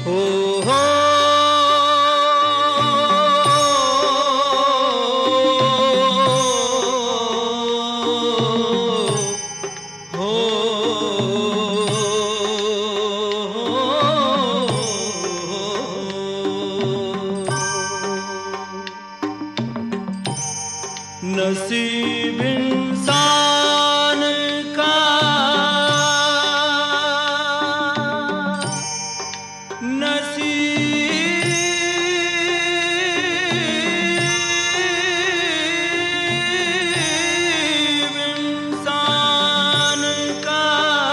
हो नसीब इंसान का नसीब इंसान का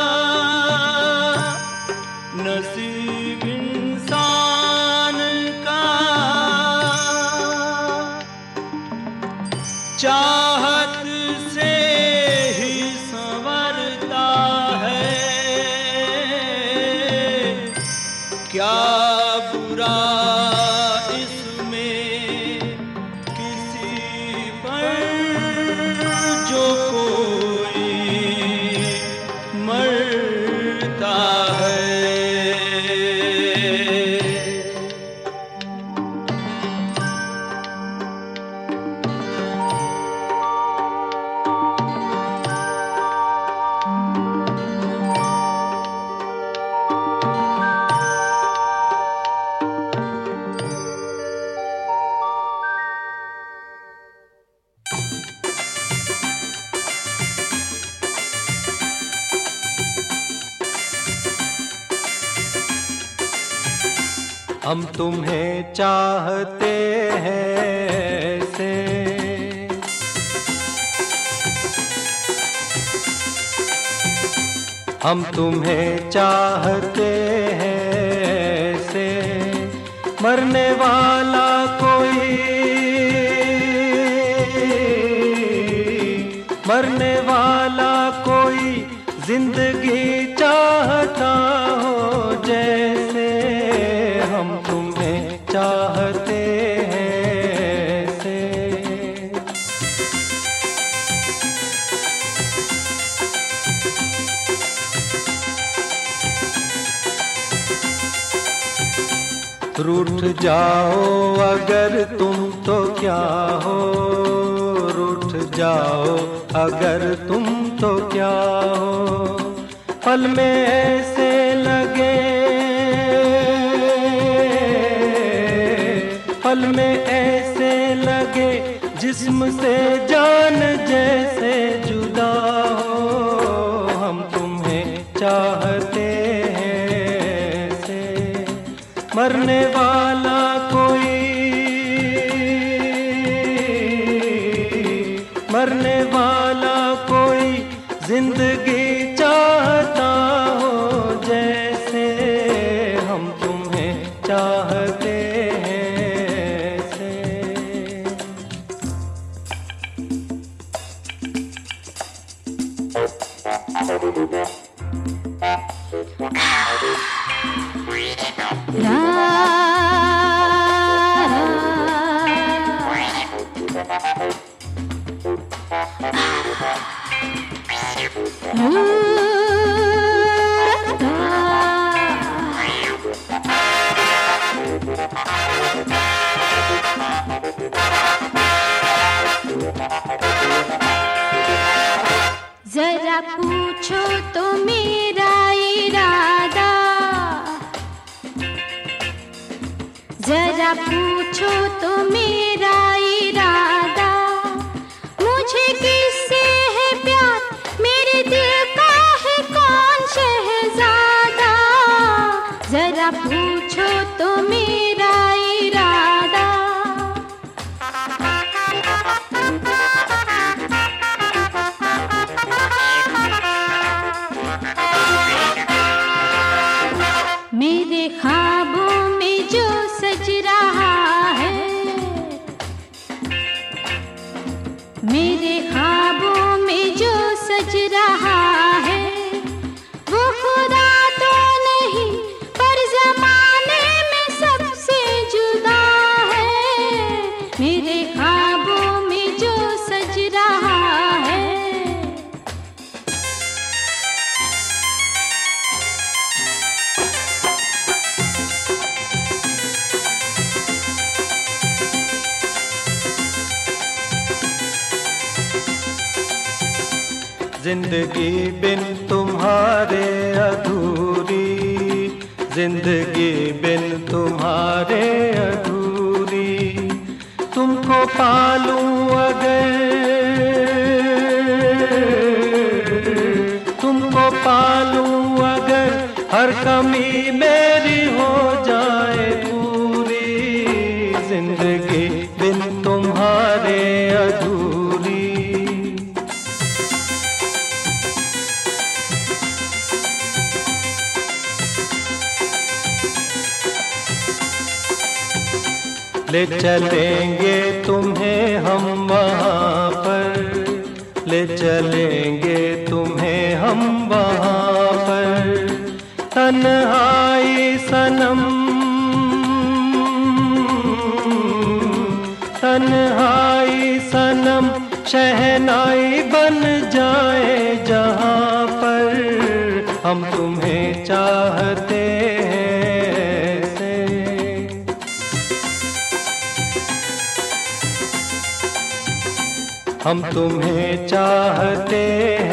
नसीब इंसान का चाहत से ही संवरता है। क्या बुरा इसमें किसी पर जो कोई मरता है। हम तुम्हें चाहते हैं ऐसे, हम तुम्हें चाहते हैं ऐसे, मरने वाला कोई, मरने वाला कोई जिंदगी चाहता हो जैसे। हम तुम्हें चाहते हैं ऐसे। रूठ जाओ अगर तुम तो क्या हो, रूठ जाओ अगर तुम तो क्या हो। पल में ऐसे लगे, पल में ऐसे लगे जिस्म से जान जैसे जुदा हो। हम तुम्हें चाहते हैं ऐसे, मरने वाला कोई, मरने वाला कोई जिंदगी चाहता हो जैसे। हम तुम्हें चाहते हैं ऐसे। जरा पूछो तो मेरा इरादा, जरा पूछो तो मेरा इरादा। मुझे किससे है प्यार, मेरे दिल का है कौन शहजादा। जरा पूछो तो मेरा इरादा। मेरे ख्वाबों में जो सज रहा है, मेरे ख्वाबों में जो सज रहा है, वो खुदा तो नहीं पर ज़माना जिंदगी बिन तुम्हारे अधूरी, जिंदगी बिन तुम्हारे अधूरी। तुमको पालूं अगर, तुमको पालूं अगर, हर कमी मेरी हो जाए पूरी, जिंदगी बिन तुम्हारे अधूरी। ले चलेंगे तुम्हें हम वहाँ पर, ले चलेंगे तुम्हें हम वहाँ पर। तन्हाई सनम, तन्हाई सनम शहनाई बन जाए जहाँ पर, हम तुम्हें चाहते हैं ऐसे। हम तुम्हें चाहते